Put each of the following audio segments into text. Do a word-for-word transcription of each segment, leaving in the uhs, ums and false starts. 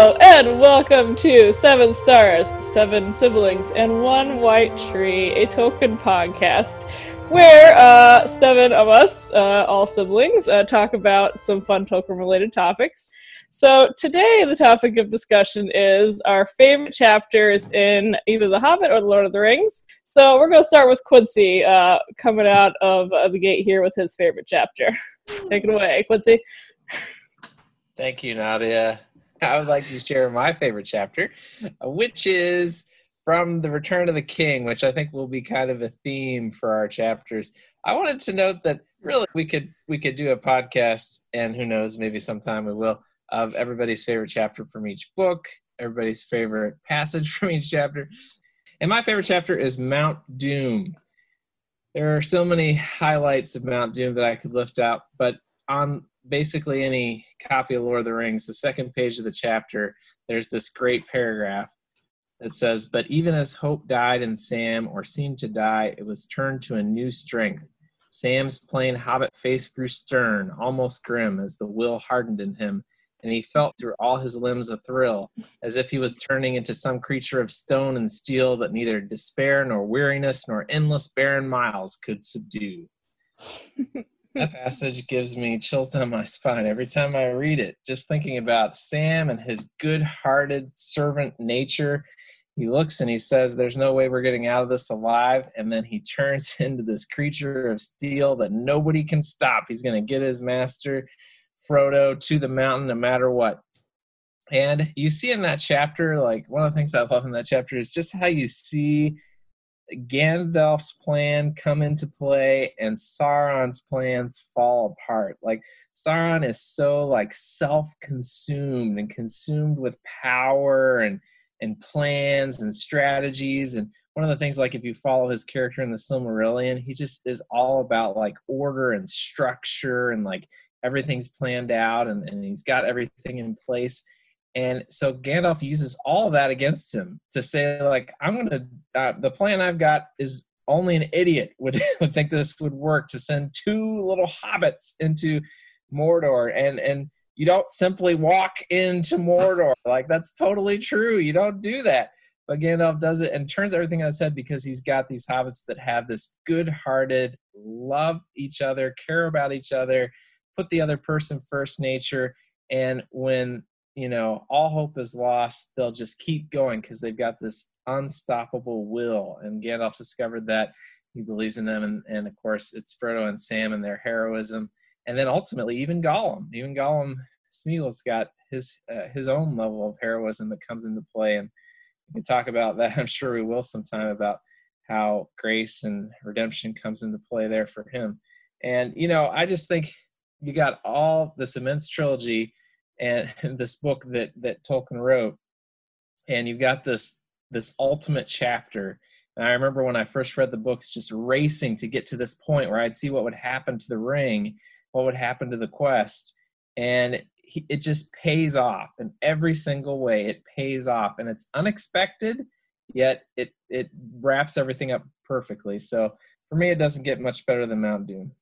Hello, and welcome to Seven Stars, Seven Siblings, and One White Tree, a Tolkien podcast, where uh, seven of us, uh, all siblings, uh, talk about some fun Tolkien-related topics. So today, the topic of discussion is our favorite chapters in either The Hobbit or The Lord of the Rings. So we're going to start with Quincy, uh, coming out of, of the gate here with his favorite chapter. Take it away, Quincy. Thank you, Nadia. I would like to share my favorite chapter, which is from The Return of the King, which I think will be kind of a theme for our chapters. I wanted to note that really we could we could do a podcast, and who knows, maybe sometime we will, of everybody's favorite chapter from each book, everybody's favorite passage from each chapter. And my favorite chapter is Mount Doom. There are so many highlights of Mount Doom that I could lift out, but on basically any copy of Lord of the Rings, the second page of the chapter, there's this great paragraph that says, "But even as hope died in Sam, or seemed to die, it was turned to a new strength. Sam's plain hobbit face grew stern, almost grim, as the will hardened in him, and he felt through all his limbs a thrill, as if he was turning into some creature of stone and steel that neither despair nor weariness nor endless barren miles could subdue." That passage gives me chills down my spine every time I read it. Just thinking about Sam and his good-hearted servant nature. He looks and he says, there's no way we're getting out of this alive. And then he turns into this creature of steel that nobody can stop. He's going to get his master, Frodo, to the mountain no matter what. And you see in that chapter, like one of the things I love in that chapter is just how you see Gandalf's plan come into play and Sauron's plans fall apart. Like Sauron is so like self-consumed and consumed with power and and plans and strategies. And one of the things, like if you follow his character in the Silmarillion, he just is all about like order and structure and like everything's planned out and, and he's got everything in place. And so Gandalf uses all of that against him to say, like, I'm going to, uh, the plan I've got is only an idiot would, would think this would work, to send two little hobbits into Mordor. And, and you don't simply walk into Mordor. Like, that's totally true. You don't do that. But Gandalf does it and turns everything on its head because he's got these hobbits that have this good-hearted, love each other, care about each other, put the other person first nature. And when you know, all hope is lost, they'll just keep going because they've got this unstoppable will. And Gandalf discovered that. He believes in them. And, and of course, it's Frodo and Sam and their heroism. And then ultimately, even Gollum. Even Gollum, Smeagol's got his uh, his own level of heroism that comes into play. And we can talk about that. I'm sure we will sometime, about how grace and redemption comes into play there for him. And, you know, I just think you got all this immense trilogy and this book that that Tolkien wrote, and you've got this this ultimate chapter. And I remember when I first read the books, just racing to get to this point where I'd see what would happen to the ring, what would happen to the quest, and he, it just pays off in every single way. It pays off, and it's unexpected, yet it it wraps everything up perfectly. So for me, it doesn't get much better than Mount Doom.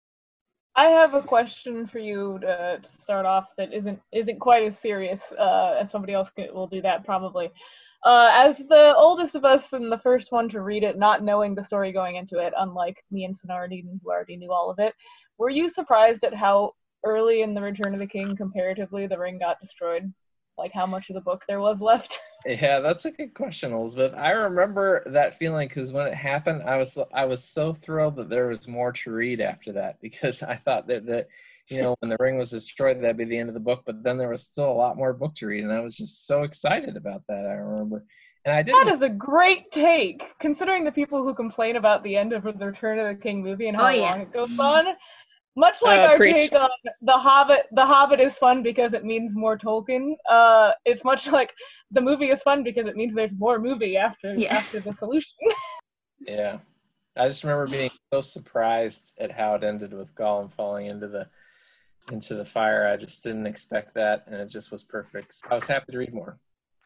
I have a question for you to, to start off that isn't isn't quite as serious uh, as somebody else can, will do that probably. Uh, as the oldest of us and the first one to read it, not knowing the story going into it, unlike me and Sonardi, who already knew all of it, were you surprised at how early in The Return of the King, comparatively, the ring got destroyed? Like how much of the book there was left? Yeah, that's a good question, Elizabeth. I remember that feeling because when it happened, I was I was so thrilled that there was more to read after that, because I thought that, that you know, when the ring was destroyed, that'd be the end of the book. But then there was still a lot more book to read, and I was just so excited about that. I remember, and I didn't. That is a great take, considering the people who complain about the end of the Return of the King movie and how Oh, yeah. long it goes on. Much like Uh, our preach. take on The Hobbit, The Hobbit is fun because it means more Tolkien. Uh, it's much like the movie is fun because it means there's more movie after Yeah. after the solution. Yeah, I just remember being so surprised at how it ended with Gollum falling into the into the fire. I just didn't expect that, and it just was perfect. So I was happy to read more.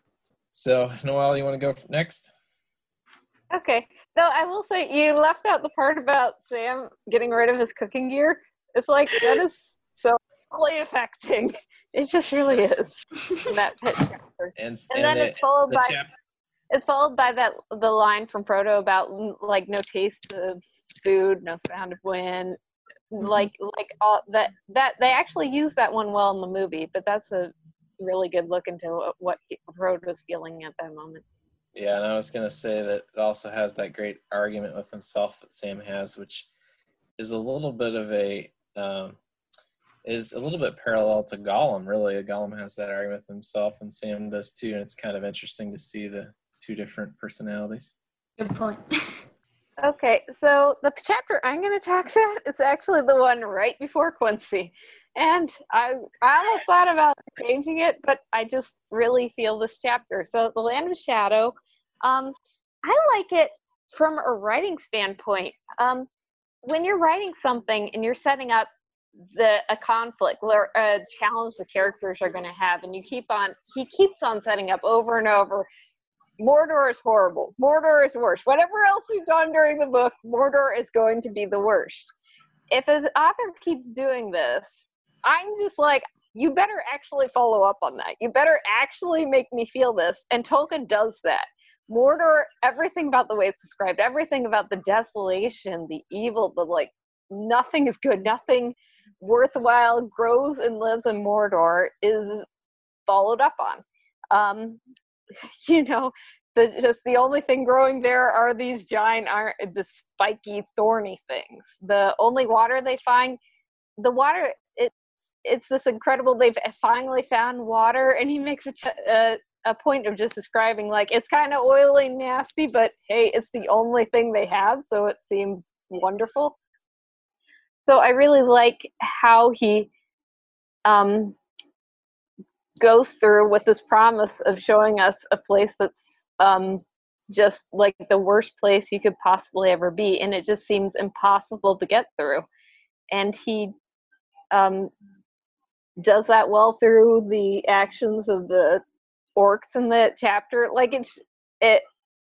So, Noelle, you want to go next? Okay. No, I will say you left out the part about Sam getting rid of his cooking gear. It's like, that is so really affecting. It just really is. that chapter. And, And, and then the- it's followed the by chap- it's followed by that the line from Frodo about like no taste of food, no sound of wind, like like all that that they actually use that one well in the movie, but that's a really good look into what Frodo was feeling at that moment. Yeah, and I was going to say that it also has that great argument with himself that Sam has, which is a little bit of a um, is a little bit parallel to Gollum. Really, Gollum has that argument with himself, and Sam does too. And it's kind of interesting to see the two different personalities. Good point. Okay, so the chapter I'm going to talk about is actually the one right before Quincy. And I I almost thought about changing it, but I just really feel this chapter. So The Land of Shadow, um, I like it from a writing standpoint. Um, when you're writing something and you're setting up the a conflict or a challenge the characters are going to have, and you keep on, he keeps on setting up over and over, Mordor is horrible. Mordor is worse. Whatever else we've done during the book, Mordor is going to be the worst. If the author keeps doing this, I'm just like, you better actually follow up on that. You better actually make me feel this. And Tolkien does that. Mordor, everything about the way it's described, everything about the desolation, the evil, the like, nothing is good, nothing worthwhile grows and lives in Mordor is followed up on. Um, you know, the, just the only thing growing there are these giant, iron, the spiky, thorny things. The only water they find, the water, it, it's this incredible, they've finally found water, and he makes a, a, a point of just describing, like, it's kind of oily and nasty, but hey, it's the only thing they have, so it seems wonderful. So I really like how he um, goes through with this promise of showing us a place that's um, just like the worst place you could possibly ever be, and it just seems impossible to get through. And he um, does that well through the actions of the orcs in the chapter. Like it's it.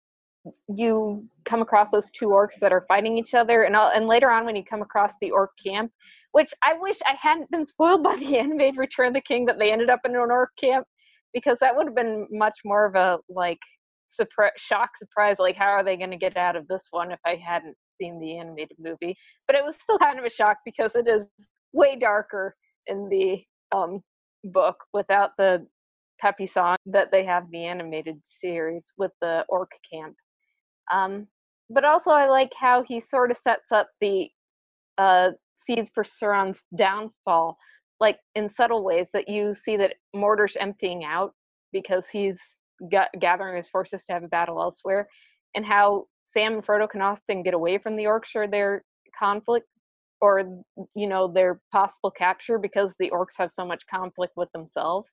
You come across those two orcs that are fighting each other, and I'll, and later on when you come across the orc camp, which I wish I hadn't been spoiled by the animated Return of the King that they ended up in an orc camp, because that would have been much more of a like surprise, shock surprise, like how are they going to get out of this one if I hadn't seen the animated movie. But it was still kind of a shock because it is way darker in the um, book without the peppy song that they have in the animated series with the orc camp. Um, but also I like how he sort of sets up the uh, seeds for Sauron's downfall, like in subtle ways that you see that Mordor's emptying out because he's got, gathering his forces to have a battle elsewhere, and how Sam and Frodo can often get away from the orcs or their conflict, or, you know, their possible capture because the orcs have so much conflict with themselves.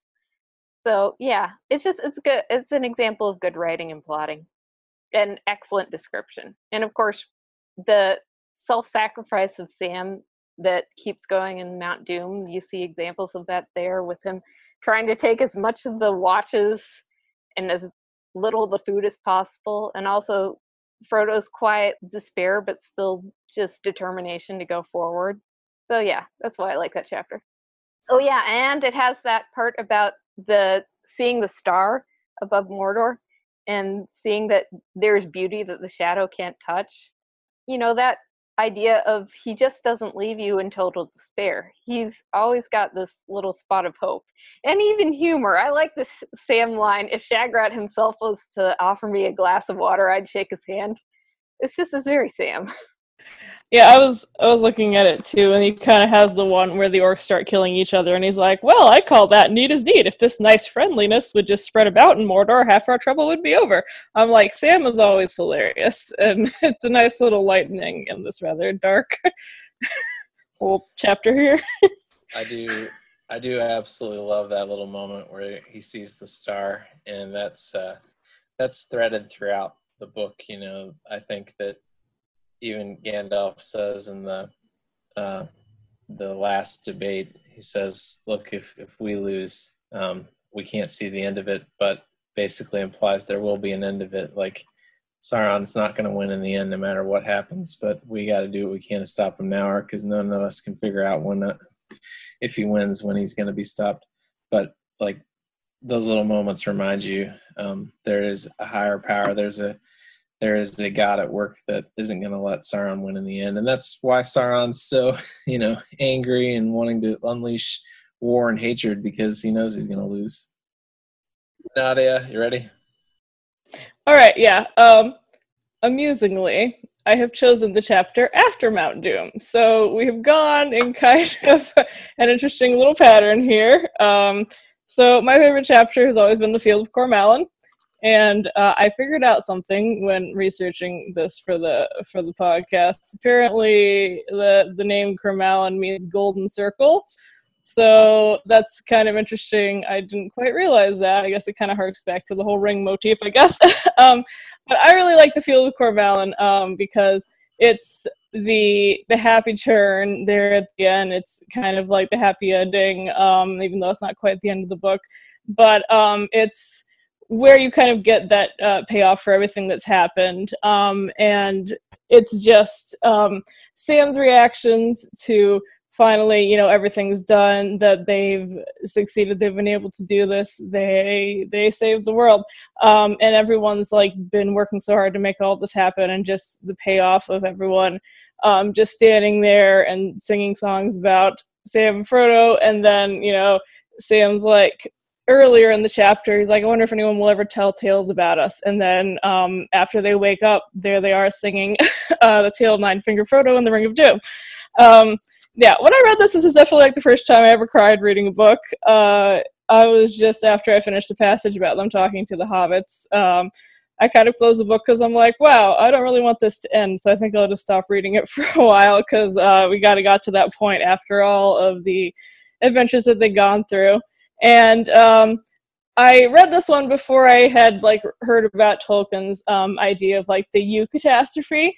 So yeah, it's just, it's good. It's an example of good writing and plotting. An excellent description. And of course, the self-sacrifice of Sam that keeps going in Mount Doom, you see examples of that there with him trying to take as much of the watches and as little of the food as possible, and also Frodo's quiet despair but still just determination to go forward. So yeah, that's why I like that chapter. Oh yeah, and it has that part about the seeing the star above Mordor and seeing that there's beauty that the shadow can't touch. You know, that idea of he just doesn't leave you in total despair. He's always got this little spot of hope. And even humor. I like this Sam line, if Shagrat himself was to offer me a glass of water, I'd shake his hand. It's just as very Sam. Yeah, I was I was looking at it too, and he kind of has the one where the orcs start killing each other, and he's like, well, I call that need is need. If this nice friendliness would just spread about in Mordor, half our trouble would be over. I'm like, Sam is always hilarious, and it's a nice little lightening in this rather dark whole chapter here. I do I do absolutely love that little moment where he sees the star, and that's uh, that's threaded throughout the book. You know, I think that even Gandalf says in the uh, the last debate, he says, look, if, if we lose, um, we can't see the end of it, but basically implies there will be an end of it. Like, Sauron's not going to win in the end no matter what happens, but we got to do what we can to stop him now, because none of us can figure out when, uh, if he wins, when he's going to be stopped. but like those little moments remind you um, there is a higher power. There's a there is a God at work that isn't going to let Sauron win in the end, and that's why Sauron's so you know angry and wanting to unleash war and hatred, because he knows he's going to lose. Nadia, you ready? All right, yeah. Um, amusingly, I have chosen the chapter after Mount Doom. So we have gone in kind of an interesting little pattern here. Um, so my favorite chapter has always been the Field of Cormallen. And uh, I figured out something when researching this for the for the podcast. Apparently, the, the name Cormallen means golden circle. So that's kind of interesting. I didn't quite realize that. I guess it kind of harks back to the whole ring motif, I guess. um, but I really like the Field of Cormallen um, because it's the the happy turn there at the end. It's kind of like the happy ending, um, even though it's not quite the end of the book. But um, it's where you kind of get that uh, payoff for everything that's happened. Um, and it's just um, Sam's reactions to finally, you know, everything's done, that they've succeeded, they've been able to do this, they they saved the world. Um, and everyone's like been working so hard to make all this happen, and just the payoff of everyone um, just standing there and singing songs about Sam and Frodo. And then, you know, Sam's like, earlier in the chapter, he's like, I wonder if anyone will ever tell tales about us. And then um, after they wake up, there they are singing uh, the tale of Nine Finger Frodo and the Ring of Doom. Um, yeah, when I read this, this is definitely like the first time I ever cried reading a book. Uh, I was just after I finished a passage about them talking to the hobbits. Um, I kind of closed the book because I'm like, wow, I don't really want this to end. So I think I'll just stop reading it for a while, because uh, we kind of got to that point after all of the adventures that they'd gone through. And um, I read this one before I had like heard about Tolkien's um, idea of like the eucatastrophe.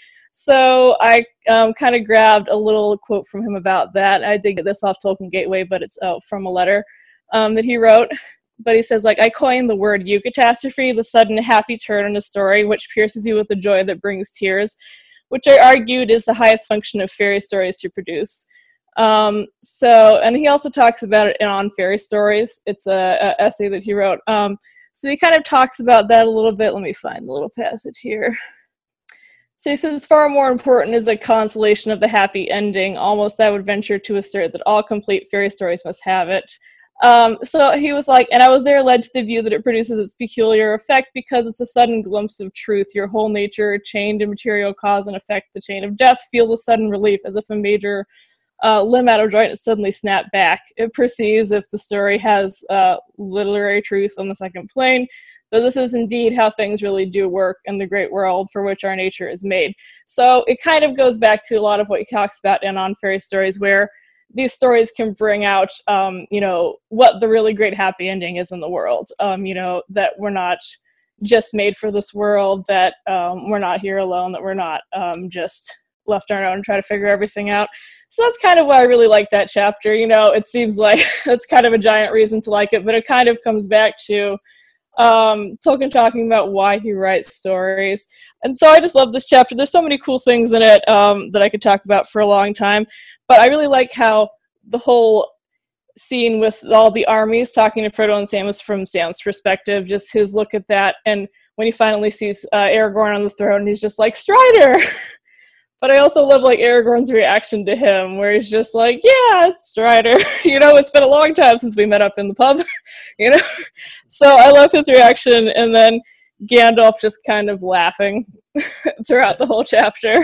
So I um, kind of grabbed a little quote from him about that. I did get this off Tolkien Gateway, but it's uh, from a letter um, that he wrote. But he says, like, I coined the word eucatastrophe, the sudden happy turn in a story which pierces you with a joy that brings tears, which I argued is the highest function of fairy stories to produce. Um, so, and he also talks about it in On Fairy Stories. It's a, a essay that he wrote. Um, so he kind of talks about that a little bit. Let me find the little passage here. So he says, far more important is the consolation of the happy ending. Almost I would venture to assert that all complete fairy stories must have it. Um, so he was like, and I was there led to the view that it produces its peculiar effect because it's a sudden glimpse of truth. Your whole nature, chained to material cause and effect, the chain of death, feels a sudden relief as if a major uh, limb out of joint is suddenly snapped back. It perceives if the story has uh, literary truth on the second plane, though this is indeed how things really do work in the great world for which our nature is made. So it kind of goes back to a lot of what he talks about in On Fairy Stories, where these stories can bring out, um, you know, what the really great happy ending is in the world. Um, you know, that we're not just made for this world, that um, we're not here alone, that we're not um, just left on our own and try to figure everything out. So that's kind of why I really like that chapter. You know, it seems like that's kind of a giant reason to like it, but it kind of comes back to um, Tolkien talking about why he writes stories. And so I just love this chapter. There's so many cool things in it um, that I could talk about for a long time. But I really like how the whole scene with all the armies talking to Frodo and Sam is from Sam's perspective, just his look at that. And when he finally sees uh, Aragorn on the throne, he's just like, Strider! But I also love like Aragorn's reaction to him, where he's just like, yeah, it's Strider. You know, it's been a long time since we met up in the pub, you know? So I love his reaction. And then Gandalf just kind of laughing throughout the whole chapter.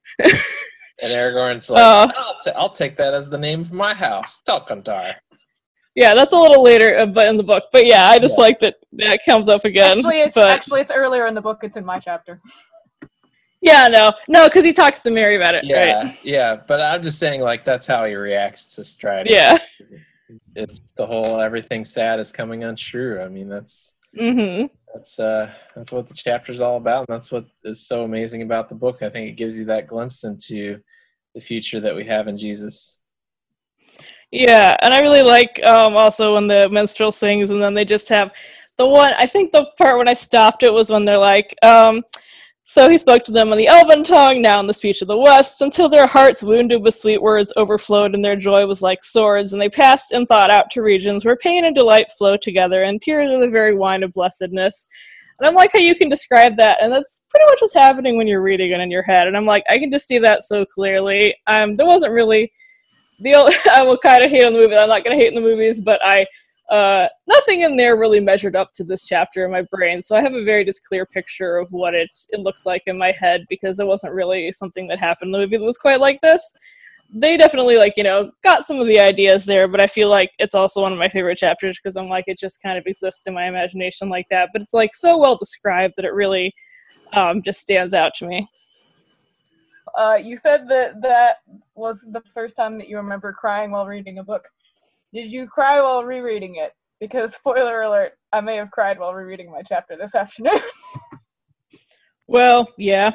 And Aragorn's like, uh, I'll, t- I'll take that as the name of my house, Telcontar. Yeah, that's a little later uh, but in the book. But yeah, I just yeah. like that that comes up again. Actually, it's, but... actually, it's earlier in the book. It's in my chapter. Yeah, no. No, because he talks to Mary about it, yeah, right? Yeah, but I'm just saying, like, that's how he reacts to Strider. Yeah. It's the whole everything sad is coming untrue. I mean, that's mm-hmm. that's uh, that's what the chapter's all about, and that's what is so amazing about the book. I think it gives you that glimpse into the future that we have in Jesus. Yeah, and I really like um, also when the minstrel sings, and then they just have the one, I think the part when I stopped it was when they're like, um, So he spoke to them on the Elven tongue, now in the speech of the West, until their hearts, wounded with sweet words, overflowed, and their joy was like swords, and they passed in thought out to regions where pain and delight flow together, and tears are the very wine of blessedness. And I'm like how you can describe that, and that's pretty much what's happening when you're reading it in your head. And I'm like, I can just see that so clearly. Um, there wasn't really the only, I will kind of hate on the movie. I'm not going to hate in the movies, but I uh, nothing in there really measured up to this chapter in my brain. So I have a very just clear picture of what it it looks like in my head, because it wasn't really something that happened in the movie that was quite like this. They definitely, like, you know, got some of the ideas there, but I feel like it's also one of my favorite chapters because I'm like, it just kind of exists in my imagination like that. But it's, like, so well described that it really um, just stands out to me. Uh, you said that that was the first time that you remember crying while reading a book. Did you cry while rereading it? Because, spoiler alert, I may have cried while rereading my chapter this afternoon. Well, yeah.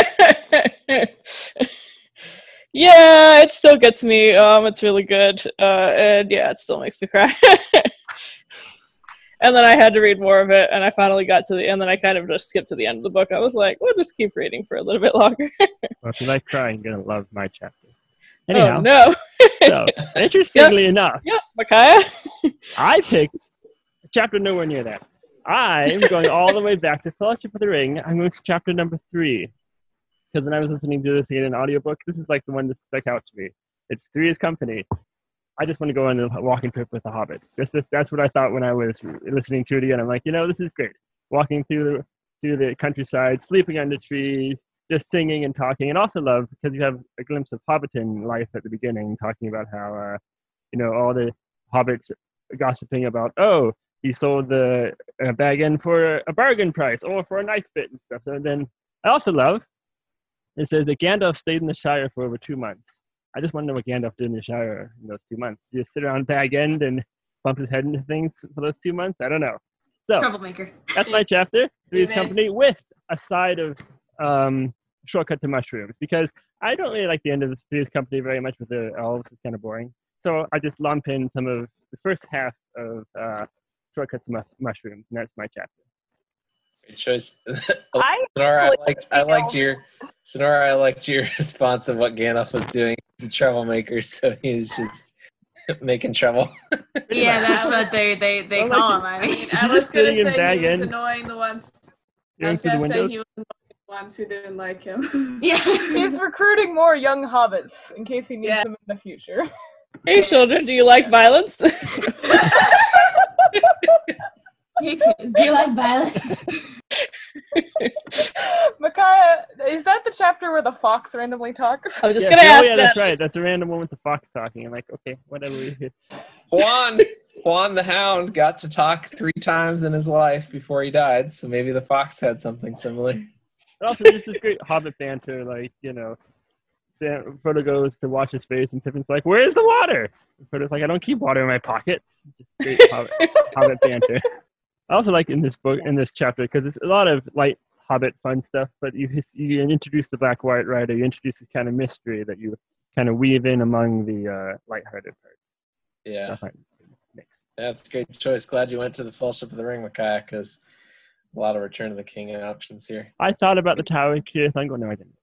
Yeah, it still gets me. Um, it's really good. Uh, and yeah, it still makes me cry. And then I had to read more of it, and I finally got to the end, and I kind of just skipped to the end of the book. I was like, we'll just keep reading for a little bit longer. Well, if you like crying, you're going to love my chapter. Anyhow, oh, no. So, interestingly yes. enough, Yes, Micaiah. I picked a chapter nowhere near that. I'm going all the way back to Fellowship of the Ring. I'm going to chapter number three. Because when I was listening to this in an audiobook, this is like the one that stuck out to me. It's Three's Company. I just want to go on a walking trip with the hobbits. This, this, that's what I thought when I was listening to it again. I'm like, you know, this is great. Walking through, through the countryside, sleeping under trees, just singing and talking. And also love, because you have a glimpse of Hobbiton life at the beginning, talking about how, uh, you know, all the hobbits gossiping about, oh, he sold the uh, bag in for a bargain price or for a nice bit and stuff. So then I also love, it says that Gandalf stayed in the Shire for over two months. I just want to know what Gandalf did in the Shire in those two months. Did he just sit around Bag End and bump his head into things for those two months? I don't know. So Troublemaker. That's my chapter, Three's Amen. Company, with a side of um, Shortcut to Mushrooms, because I don't really like the end of the Three's Company very much with the elves. It's kind of boring. So I just lump in some of the first half of uh, Shortcut to mus- Mushrooms, and that's my chapter. Great choice. I Sonora, I liked, I liked your Sonora. I liked your response of what Gandalf was doing. He's a troublemaker, so he was just making trouble. Yeah, that's what they they, they I call like him. I mean, Is I he was just gonna sitting in say Bag he was End? annoying the ones. I Going was through the gonna say windows? he was annoying the ones who didn't like him. Yeah. He's recruiting more young hobbits in case he needs Yeah. them in the future. Hey, children, do you like violence? Hey kids, do you like violence? Micaiah, is that the chapter where the fox randomly talks? I was just Yeah, going to oh, ask yeah, that. that's right. That's a random one with the fox talking. I'm like, okay, whatever. Juan, Juan the Hound got to talk three times in his life before he died, so maybe the fox had something similar. But also, there's this great Hobbit banter, like, you know, Sam, Frodo goes to wash his face, and Pippin's like, "Where's the water?" And Frodo's like, "I don't keep water in my pockets." Just great Hobbit, Hobbit banter. I also like in this book, in this chapter, because it's a lot of light Hobbit fun stuff, but you you introduce the Black White Rider, you introduce this kind of mystery that you kind of weave in among the uh, lighthearted parts. Yeah, I find it's a good mix. that's a great choice. Glad you went to the Fellowship of the Ring, Micaiah, because a lot of Return of the King options here. I thought about the Tower of Kirith. I'm going, no, I didn't.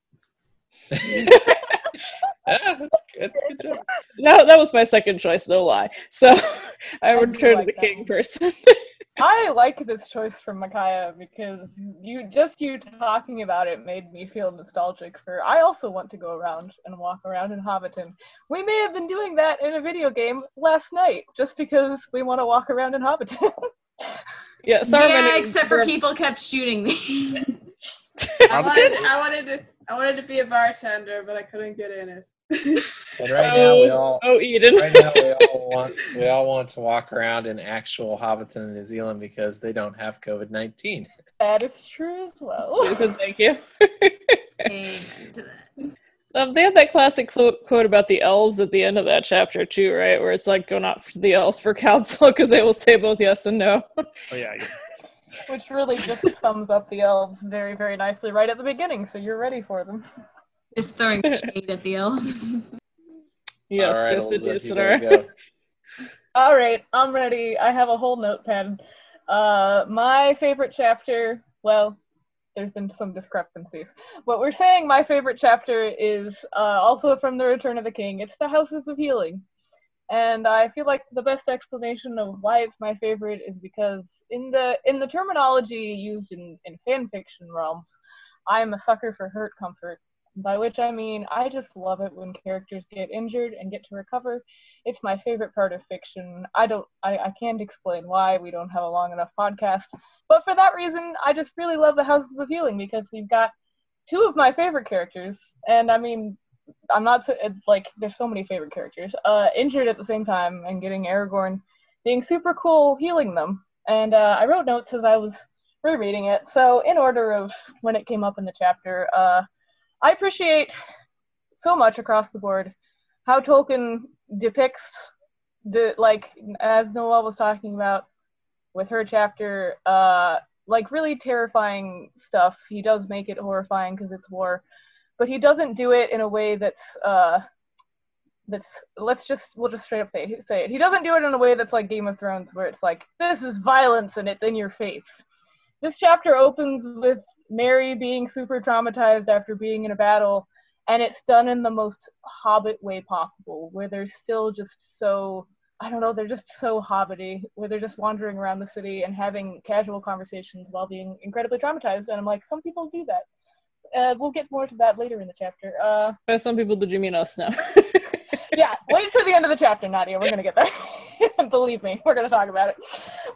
Yeah, that's, that's a good job. No, that was my second choice, no lie. So I would do turn like to the that king one. person. I like this choice from Micaiah because you just you talking about it made me feel nostalgic for. I also want to go around and walk around in Hobbiton. We may have been doing that in a video game last night, just because we want to walk around in Hobbiton. Yeah, Saruman Yeah, is- except for people kept shooting me. I Hobbiton? wanted, I wanted to, I wanted to be a bartender, but I couldn't get in it. And right now we all Oh, Eden. right now we all want we all want to walk around in actual Hobbiton in New Zealand because they don't have COVID nineteen. That is true as well. Please and thank you. Amen to that. Um, they have that classic clo- quote about the elves at the end of that chapter too, right? Where it's like, go not for the elves for counsel because they will say both yes and no. Oh, yeah, I guess. Which really just sums up the elves very, very nicely right at the beginning, so you're ready for them. Just throwing shade at the elves. Yes, all right, yes, it Elizabeth, is, you better Sonora. go. All right, I'm ready. I have a whole notepad. Uh, my favorite chapter, well, there's been some discrepancies. But we're saying my favorite chapter is uh, also from The Return of the King. It's the Houses of Healing. And I feel like the best explanation of why it's my favorite is because in the in the terminology used in, in fan fiction realms, I'm a sucker for hurt comfort. By which I mean, I just love it when characters get injured and get to recover. It's my favorite part of fiction. I don't, I, I can't explain why. We don't have a long enough podcast. But for that reason, I just really love the Houses of Healing because we've got two of my favorite characters. And I mean, I'm not, so, like, there's so many favorite characters. Uh, injured at the same time and getting Aragorn being super cool healing them. And uh, I wrote notes as I was rereading it. So in order of when it came up in the chapter, uh, I appreciate so much across the board how Tolkien depicts the, like, as Noelle was talking about with her chapter, uh, like, really terrifying stuff. He does make it horrifying because it's war, but he doesn't do it in a way that's, uh, that's, let's just, we'll just straight up say, say it. He doesn't do it in a way that's like Game of Thrones, where it's like, this is violence and it's in your face. This chapter opens with Merry being super traumatized after being in a battle, and it's done in the most Hobbit way possible, where they're still just so, I don't know, they're just so hobbity, where they're just wandering around the city and having casual conversations while being incredibly traumatized, and I'm like, some people do that. Uh, we'll get more to that later in the chapter. Uh, By some people, did you mean us now? yeah, wait for the end of the chapter, Nadia, we're gonna get there. Believe me, we're gonna talk about it.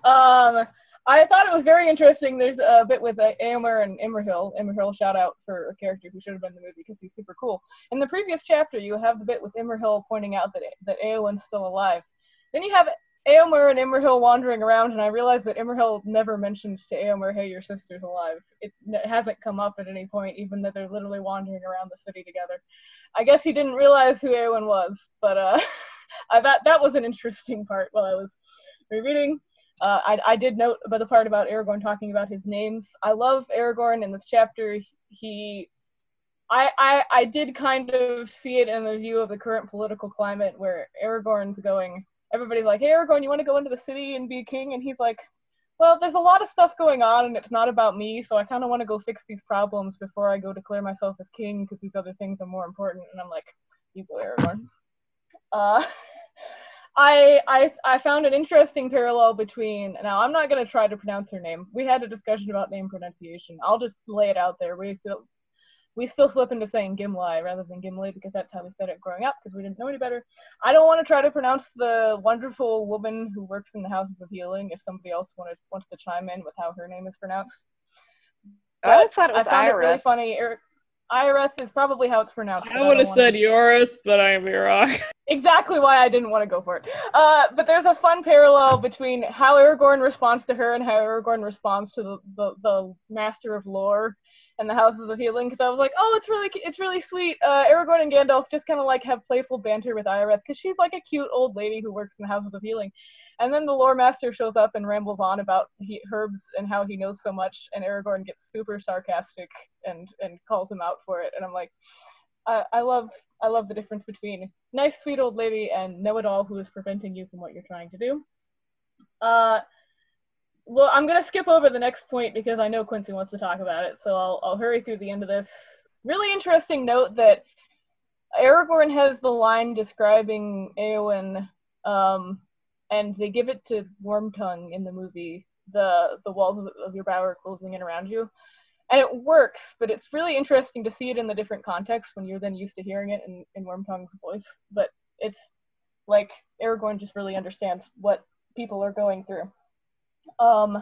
Um, I thought it was very interesting. There's a bit with uh, Éomer and Imrahil. Imrahil, shout out for a character who should have been in the movie because he's super cool. In the previous chapter, you have the bit with Imrahil pointing out that that Éowyn's still alive. Then you have Éomer and Imrahil wandering around, and I realized that Imrahil never mentioned to Éomer, hey, your sister's alive. It, it hasn't come up at any point, even though they're literally wandering around the city together. I guess he didn't realize who Éowyn was, but uh, I thought that was an interesting part while I was rereading. Uh, I, I did note about the part about Aragorn talking about his names. I love Aragorn in this chapter. He, I, I, I did kind of see it in the view of the current political climate where Aragorn's going, everybody's like, hey, Aragorn, you want to go into the city and be king? And he's like, well, there's a lot of stuff going on and it's not about me, so I kind of want to go fix these problems before I go declare myself as king because these other things are more important. And I'm like, you go, Aragorn. Uh... I, I I found an interesting parallel between, now I'm not going to try to pronounce her name. We had a discussion about name pronunciation. I'll just lay it out there. We still, we still slip into saying Gimli rather than Gimli because that's how we said it growing up because we didn't know any better. I don't want to try to pronounce the wonderful woman who works in the Houses of Healing if somebody else wanted, wants to chime in with how her name is pronounced. I always thought it was I found Iris. it really funny. Er, Iris is probably how it's pronounced. I would have said Yoris, but I am wrong. Exactly why I didn't want to go for it. Uh, but there's a fun parallel between how Aragorn responds to her and how Aragorn responds to the, the, the Master of Lore and the Houses of Healing. Because I was like, oh, it's really it's really sweet. Uh, Aragorn and Gandalf just kind of like have playful banter with Iris because she's like a cute old lady who works in the Houses of Healing. And then the Lore Master shows up and rambles on about he, herbs and how he knows so much, and Aragorn gets super sarcastic and, and calls him out for it. And I'm like, I, I love I love the difference between nice, sweet old lady and know-it-all who is preventing you from what you're trying to do. Uh, well, I'm going to skip over the next point because I know Quincy wants to talk about it, so I'll, I'll hurry through the end of this. Really interesting note that Aragorn has the line describing Éowyn, um, and they give it to Wormtongue in the movie, the, the walls of, of your bower closing in around you. And it works, but it's really interesting to see it in the different contexts when you're then used to hearing it in, in Wormtongue's voice. But it's like Aragorn just really understands what people are going through. Um,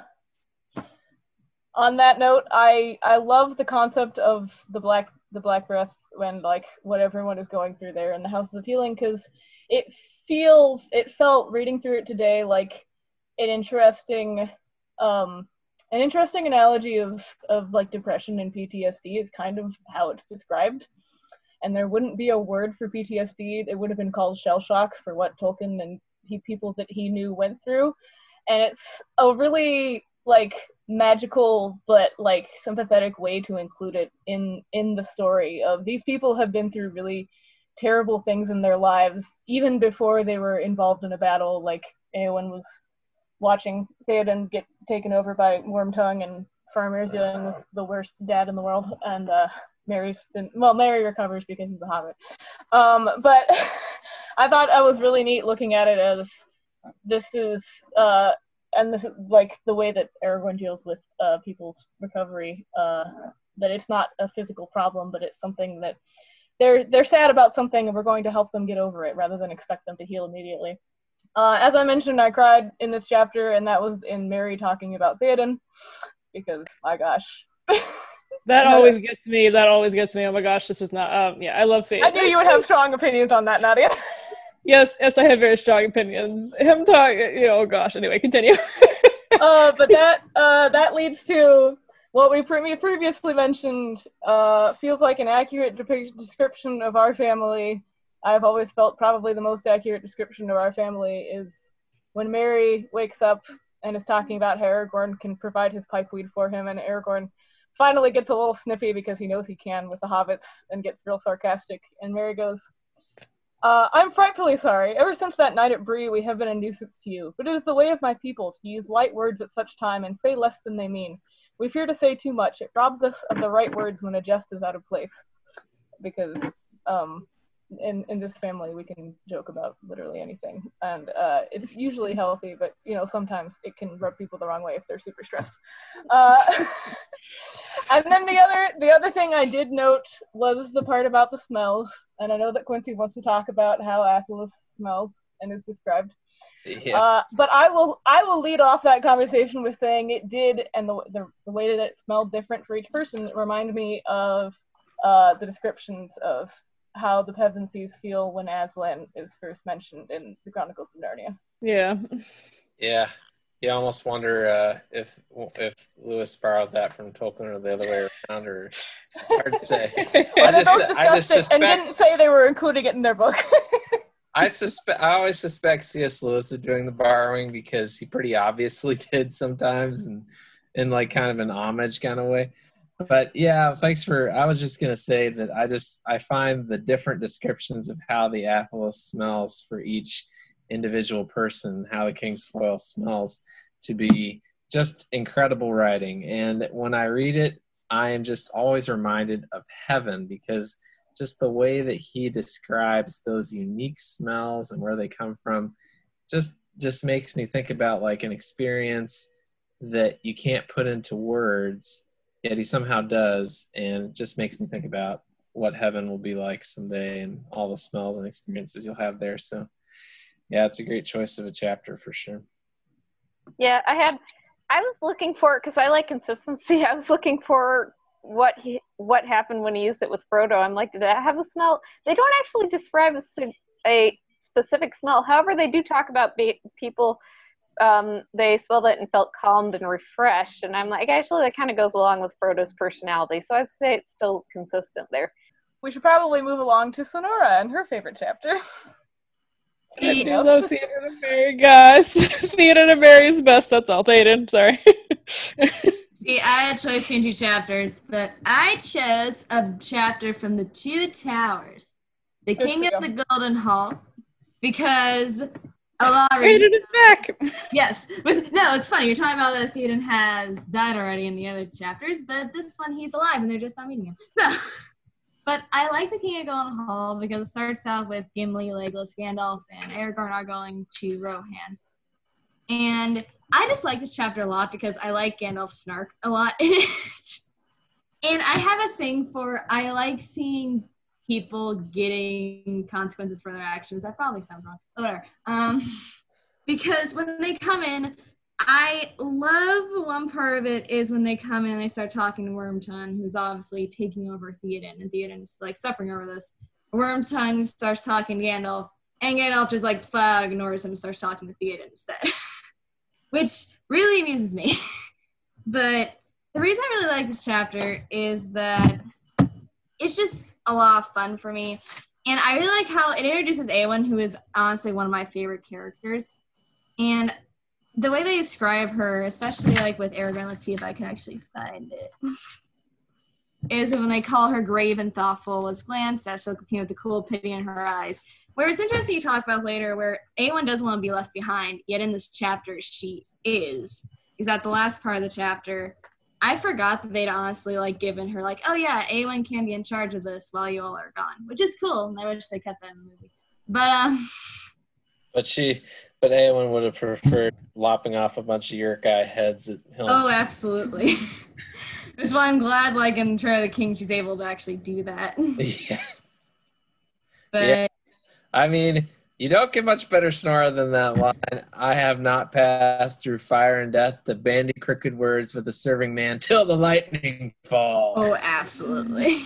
on that note, I I love the concept of the black the Black Breath when like what everyone is going through there in the Houses of Healing, because it feels it felt reading through it today like an interesting um. An interesting analogy of, of like depression and P T S D is kind of how it's described. And there wouldn't be a word for P T S D. It would have been called shell shock for what Tolkien and he, people that he knew went through. And it's a really like magical but like sympathetic way to include it in, in the story of these people have been through really terrible things in their lives, even before they were involved in a battle. Like Éowyn was watching Theoden get taken over by Wormtongue and Faramir's dealing with the worst dad in the world, and uh, Mary's been, well, Mary recovers because he's a hobbit. Um, but I thought I was really neat looking at it as this is, uh, and this is like the way that Aragorn deals with uh, people's recovery, uh, that it's not a physical problem, but it's something that they're they're sad about something and we're going to help them get over it rather than expect them to heal immediately. Uh, as I mentioned, I cried in this chapter, and that was in Mary talking about Theoden, because, my gosh. That always gets me. That always gets me. Oh my gosh, this is not, um, yeah, I love Theoden. I knew you would have strong opinions on that, Nadia. Yes, yes, I have very strong opinions. Him talking, you know, oh gosh, anyway, continue. uh, but that uh, that leads to what we pre- previously mentioned, uh, feels like an accurate depict- description of our family. I've always felt probably the most accurate description of our family is when Mary wakes up and is talking about how Aragorn can provide his pipeweed for him, and Aragorn finally gets a little snippy because he knows he can with the hobbits and gets real sarcastic, and Mary goes, uh, I'm frightfully sorry. Ever since that night at Bree, we have been a nuisance to you, but it is the way of my people to use light words at such time and say less than they mean. We fear to say too much. It robs us of the right words when a jest is out of place. Because um, in, in this family, we can joke about literally anything. And uh, it's usually healthy, but, you know, sometimes it can rub people the wrong way if they're super stressed. Uh, and then the other the other thing I did note was the part about the smells. And I know that Quincy wants to talk about how Athelas smells and is described. Yeah. Uh, but I will I will lead off that conversation with saying it did, and the the, the way that it smelled different for each person reminded me of uh, the descriptions of how the Pevensies feel when Aslan is first mentioned in the Chronicles of Narnia. Yeah. Yeah. You almost wonder uh, if if Lewis borrowed that from Tolkien or the other way around, or hard to say. I just I just it suspect and didn't say they were including it in their book. I suspect. I always suspect C S. Lewis of doing the borrowing because he pretty obviously did sometimes, and in like kind of an homage kind of way. But yeah, thanks for. I was just gonna say that I just I find the different descriptions of how the Athelas smells for each individual person, how the King's Foil smells, to be just incredible writing. And when I read it, I am just always reminded of heaven, because just the way that he describes those unique smells and where they come from just just makes me think about like an experience that you can't put into words, yet he somehow does, and it just makes me think about what heaven will be like someday and all the smells and experiences you'll have there. So yeah, it's a great choice of a chapter for sure. Yeah, I had I was looking for, because I like consistency, I was looking for what he, what happened when he used it with Frodo. I'm like, did that have a smell? They don't actually describe a, a specific smell. However, they do talk about be, people, um, they smelled it and felt calmed and refreshed. And I'm like, actually, that kind of goes along with Frodo's personality. So I'd say it's still consistent there. We should probably move along to Sonora and her favorite chapter. I do love Theoden and Mary, guys. Theoden and Mary is best. That's all. Theoden, sorry. See, I had choice between two chapters, but I chose a chapter from the Two Towers, The Good King for of you. the Golden Hall, because a lot of Theoden is back. yes, but no, it's funny. You're talking about that Theoden has died already in the other chapters, but this one he's alive and they're just not meeting him. So, but I like the King of Golden Hall because it starts out with Gimli, Legolas, Gandalf, and Aragorn are going to Rohan, and I just like this chapter a lot because I like Gandalf's snark a lot in it. And I have a thing for, I like seeing people getting consequences for their actions. That probably sounds wrong. Whatever. Um, because when they come in, I love one part of it is when they come in and they start talking to Wormtongue, who's obviously taking over Theoden, and Theoden's like suffering over this. Wormtongue starts talking to Gandalf, and Gandalf just like flat ignores him and starts talking to Theoden instead. Which really amuses me. But the reason I really like this chapter is that it's just a lot of fun for me. And I really like how it introduces Eowyn, who is honestly one of my favorite characters. And the way they describe her, especially like with Aragorn, let's see if I can actually find it, is when they call her grave and thoughtful, was glanced at, she'll continue with the cool pity in her eyes. Where it's interesting to talk about later, where Eowyn doesn't want to be left behind, yet in this chapter she is. Is at the last part of the chapter, I forgot that they'd honestly like given her like, oh yeah, Aelin can be in charge of this while you all are gone, which is cool. And I wish they kept that in the movie. But um, But she, but Aelin would have preferred lopping off a bunch of Uruk-hai heads at Helm's. oh, absolutely. Which is why I'm glad, like in Return of the King, she's able to actually do that. Yeah. But Yeah. I mean, you don't get much better snarl than that line. I have not passed through fire and death to bandy crooked words with a serving man till the lightning falls. oh, absolutely.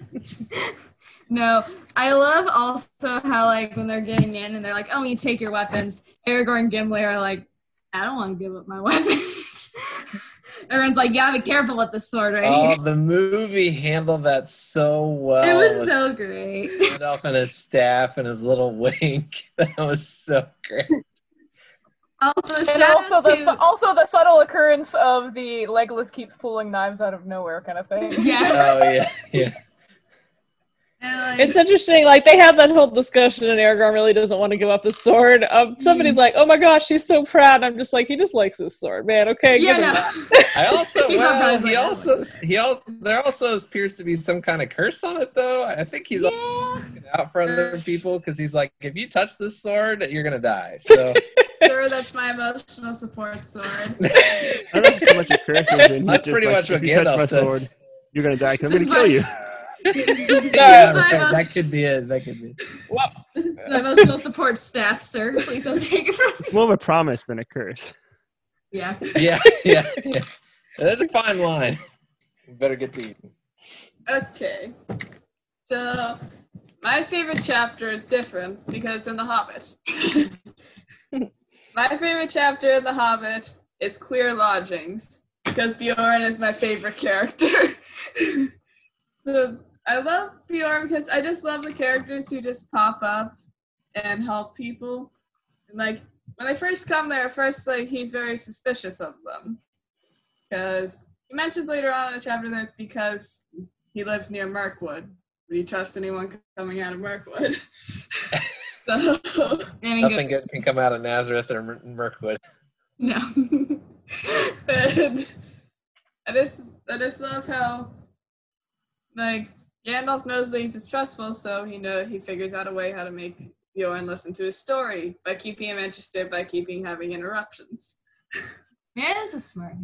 No, I love also how like when they're getting in and they're like, oh, you take your weapons. Aragorn and Gimli are like, I don't want to give up my weapons. Everyone's like, yeah, be careful with this sword right Oh, here. the movie handled that so well. It was with so great. Gandalf and his staff and his little wink. That was so great. Also, And shout also out the to also the subtle occurrence of the Legolas keeps pulling knives out of nowhere kind of thing. yeah. Oh yeah, yeah. And, like, It's interesting, like, they have that whole discussion, and Aragorn really doesn't want to give up his sword. Um, somebody's like, oh my gosh, he's so proud. I'm just like, he just likes his sword, man. Okay, yeah, give him no. that. I also He's not well, proud he of also he al- there also appears to be some kind of curse on it though. I think he's yeah. looking out for other people because he's like, if you touch this sword, you're gonna die. So Sir, that's my emotional support sword. I don't know so much a curse as in he's that's just pretty like, much what if you touch Gandalf my says. sword, you're gonna die because This I'm is gonna kill my- you. Yeah, my right, emotion- that could be it. That could be. Well, This is my emotional support staff, sir. Please don't take it from me. More of a promise than a curse. Yeah. Yeah, yeah, yeah. That's a fine line. We better get to eating. Okay. So, my favorite chapter is different because it's in The Hobbit. My favorite chapter in The Hobbit is Queer Lodgings because Bjorn is my favorite character. So, I love Bjorn because I just love the characters who just pop up and help people. And like when they first come there, at first like he's very suspicious of them because he mentions later on in the chapter that it's because he lives near Mirkwood. Would you trust anyone coming out of Mirkwood? So I mean, Nothing good. good can come out of Nazareth or Mir- Mirkwood. No. and I just I just love how like Gandalf knows that he's distrustful, so he know he figures out a way how to make Bjorn listen to his story by keeping him interested, by keeping having interruptions. Man, this is smart.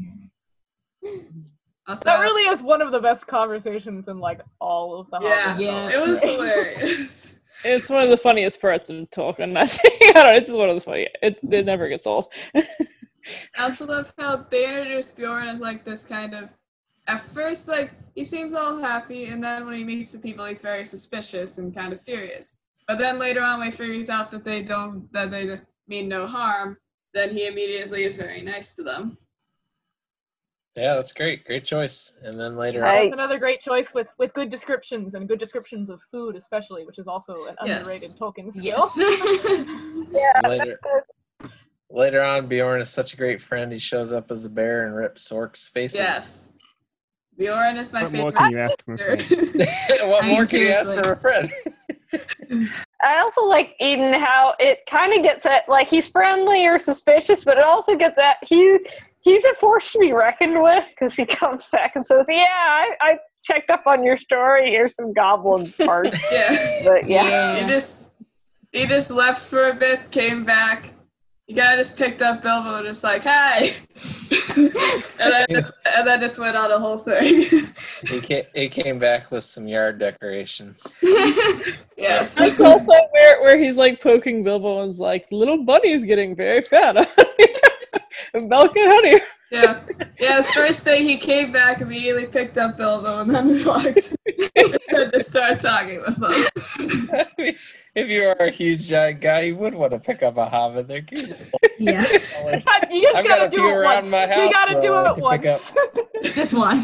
Also, That really is one of the best conversations in like all of the yeah, Hobbit. Yeah. it was hilarious. it's one of the funniest parts of Tolkien. I don't know, it's just one of the funny. It, it never gets old. I also love how they introduced Bjorn as like this kind of, at first like he seems all happy, and then when he meets the people, he's very suspicious and kind of serious. But then later on, when he figures out that they don't, that they mean no harm, then he immediately is very nice to them. Yeah, that's great. Great choice. And then later I- on, That's another great choice with, with good descriptions and good descriptions of food, especially, which is also an Yes. underrated Tolkien skill. Yes. later, later on, Bjorn is such a great friend. He shows up as a bear and rips orcs' faces. Yes. Bjorn is my What more favorite can you ask from a friend? character. What I mean, more can you ask seriously. from a friend? I also like Eden how it kind of gets at like he's friendly or suspicious, but it also gets at he he's a force to be reckoned with because he comes back and says, "Yeah, I, I checked up on your story. Here's some goblin parts." Yeah. But yeah, He just he just left for a bit, came back. He kind of just picked up Bilbo, just like, "Hi," and then just, and then just went on a whole thing. He came, he came back with some yard decorations. Yes. That's also where, where he's like poking Bilbo and's like, little bunny's getting very fat. Milk and honey. Yeah. Yeah, his first day he came back, immediately picked up Bilbo, and then walked and just started talking with him. I mean, if you are a huge giant guy, you would want to pick up a hobbit. They're cute. Yeah. You just I've got gotta a do few it around once. my house. You gotta though, do I it like to once. pick up. Just one.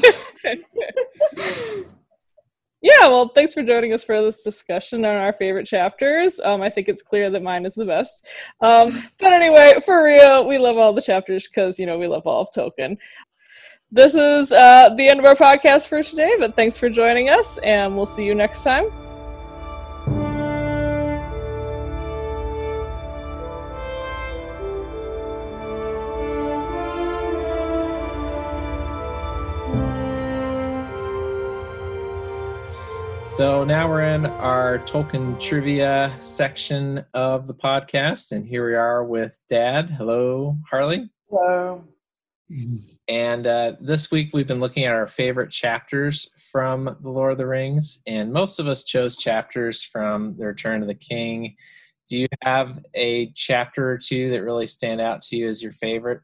Yeah, well, thanks for joining us for this discussion on our favorite chapters. Um, I think it's clear that mine is the best. Um, but anyway, for real, we love all the chapters because, you know, we love all of Tolkien. This is uh, the end of our podcast for today, but thanks for joining us, and we'll see you next time. Bye. So now we're in our Tolkien trivia section of the podcast, and here we are with Dad. Hello, Harley. Hello. And uh, this week we've been looking at our favorite chapters from The Lord of the Rings, and most of us chose chapters from The Return of the King. Do you have a chapter or two that really stand out to you as your favorite?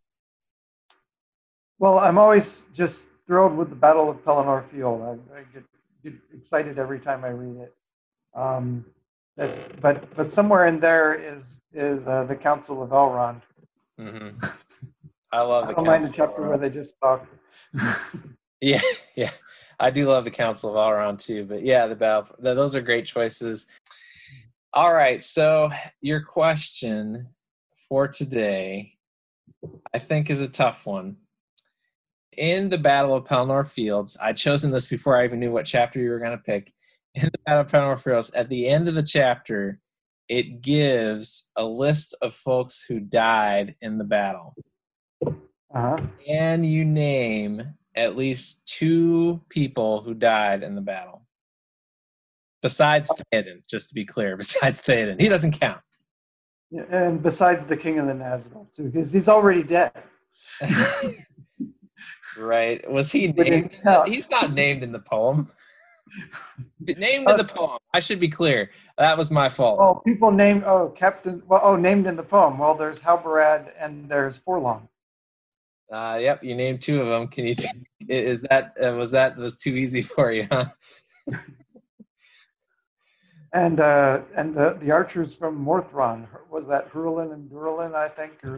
Well, I'm always just thrilled with the Battle of Pelennor Field. I, I get, get excited every time I read it. Um, that's, but but somewhere in there is is uh, the Council of Elrond. Mm-hmm. I love the I don't Council mind the chapter of where they just talk. Yeah, yeah. I do love the Council of Elrond too, but yeah, the battle. Those are great choices. All right, so your question for today, I think, is a tough one. In the Battle of Pelennor Fields, I'd chosen this before I even knew what chapter you were going to pick. In the Battle of Pelennor Fields, at the end of the chapter, it gives a list of folks who died in the battle. Uh-huh. Can you name at least two people who died in the battle? Besides Theoden, just to be clear, besides Theoden. He doesn't count. And besides the King of the Nazgul, too, because he's already dead. Right. Was he We named? didn't count. He's not named in the poem. Named in the poem. I should be clear. That was my fault. Oh, people named, oh, Captain, well, oh, named in the poem. Well, there's Halbarad and there's Forlong. Uh, yep, you named two of them. Can you? T- is that uh, was that was too easy for you, huh? And uh, and the, the archers from Morthron, was that Hurlin and Durlin, I think? Or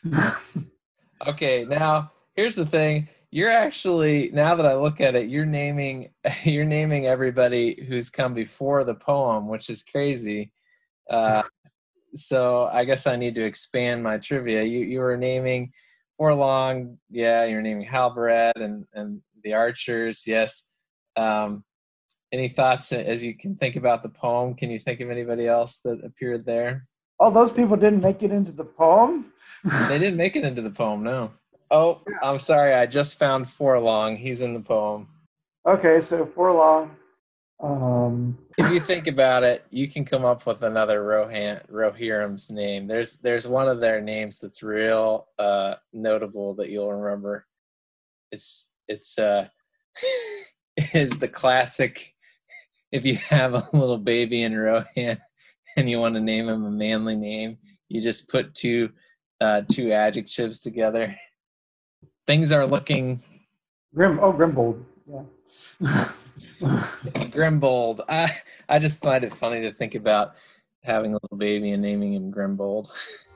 Okay, now here's the thing. You're actually, now that I look at it, you're naming you're naming everybody who's come before the poem, which is crazy. Uh, so I guess I need to expand my trivia. You you were naming Forlong, yeah. You're naming Halbarad and and the archers, yes. Um, any thoughts as you can think about the poem? Can you think of anybody else that appeared there? all those people didn't make it into the poem? They didn't make it into the poem, no. Oh, I'm sorry. I just found Forlong. He's in the poem. Okay, so Forlong. Um, If you think about it, you can come up with another Rohan, Rohirrim's name. There's there's one of their names that's real uh, notable that you'll remember. It's it's uh is the classic. If you have a little baby in Rohan and you want to name him a manly name, you just put two uh, two adjectives together. Things are looking Grim. Oh, Grimbold. Yeah. Grimbold. I I just find it funny to think about having a little baby and naming him Grimbold.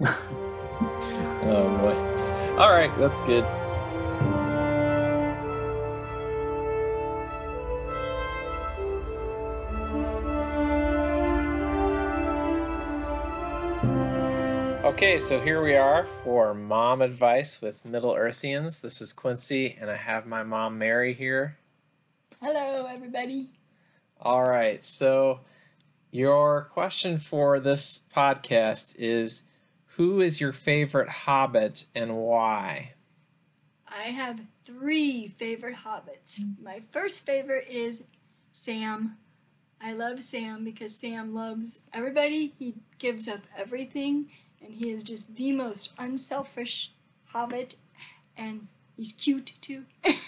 Oh boy. All right, that's good. Okay, so here we are for Mom Advice with Middle Earthians. This is Quincy, and I have my mom Mary here. Hello, everybody. All right, so your question for this podcast is, who is your favorite Hobbit and why? I have three favorite hobbits. My first favorite is Sam. I love Sam because Sam loves everybody. He gives up everything, and he is just the most unselfish hobbit, and he's cute too.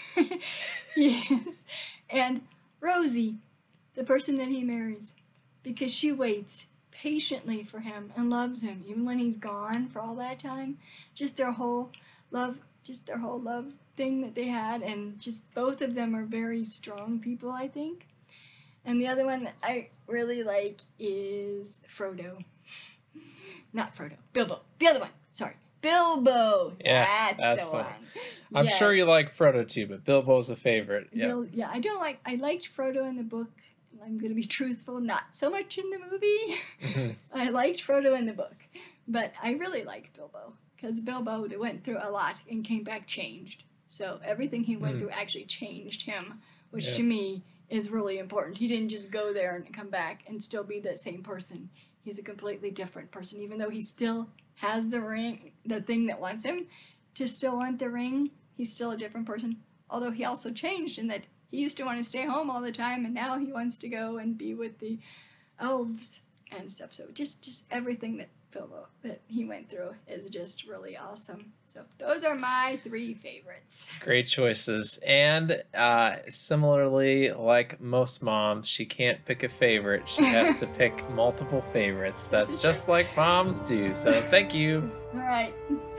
Yes. And Rosie, the person that he marries, because she waits patiently for him and loves him even when he's gone for all that time. Just their whole love, just their whole love thing that they had, and just both of them are very strong people, I think. And the other one that I really like is Frodo. Not Frodo, Bilbo. The other one, sorry. Bilbo. Yeah, that's, that's the the one. one. I'm Yes. sure you like Frodo too, but Bilbo's a favorite. Yeah. Bil- yeah, I don't like, I liked Frodo in the book. I'm going to be truthful, not so much in the movie. Mhm. I liked Frodo in the book, but I really liked Bilbo because Bilbo went through a lot and came back changed. So everything he went Mm. through actually changed him, which Yeah. to me is really important. He didn't just go there and come back and still be the same person. He's a completely different person, even though he still has the ring, the thing that wants him to still want the ring. He's still a different person. Although he also changed in that he used to want to stay home all the time, and now he wants to go and be with the elves and stuff. So just just everything that Bilbo that he went through is just really awesome. So those are my three favorites. Great choices. And uh, similarly, like most moms, she can't pick a favorite. She has to pick multiple favorites. That's just like moms do. So thank you. All right.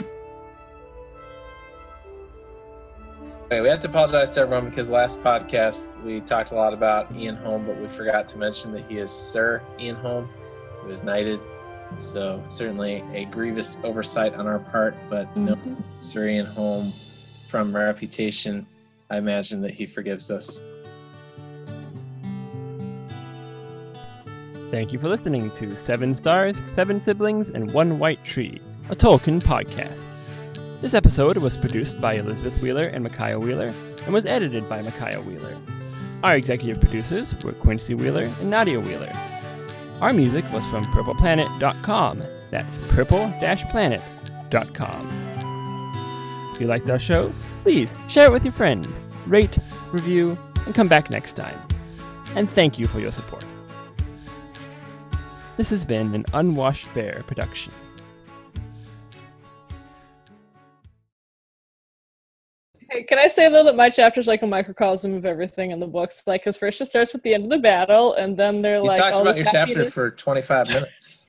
Okay, we have to apologize to everyone because last podcast we talked a lot about Ian Holm, but we forgot to mention that he is Sir Ian Holm. He was knighted. So certainly a grievous oversight on our part, but mm-hmm. no, Sir Ian Holm, from reputation, I imagine that he forgives us. Thank you for listening to Seven Stars, Seven Siblings, and One White Tree, a Tolkien podcast. This episode was produced by Elizabeth Wheeler and Micaiah Wheeler, and was edited by Micaiah Wheeler. Our executive producers were Quincy Wheeler and Nadia Wheeler. Our music was from purple planet dot com. That's purple dash planet dot com. If you liked our show, please share it with your friends, rate, review, and come back next time. And thank you for your support. This has been an Unwashed Bear production. Hey, can I say though that my chapter's like a microcosm of everything in the books? Like, because first it starts with the end of the battle, and then they're you like, talked all about this your chapter happiness. for twenty-five minutes.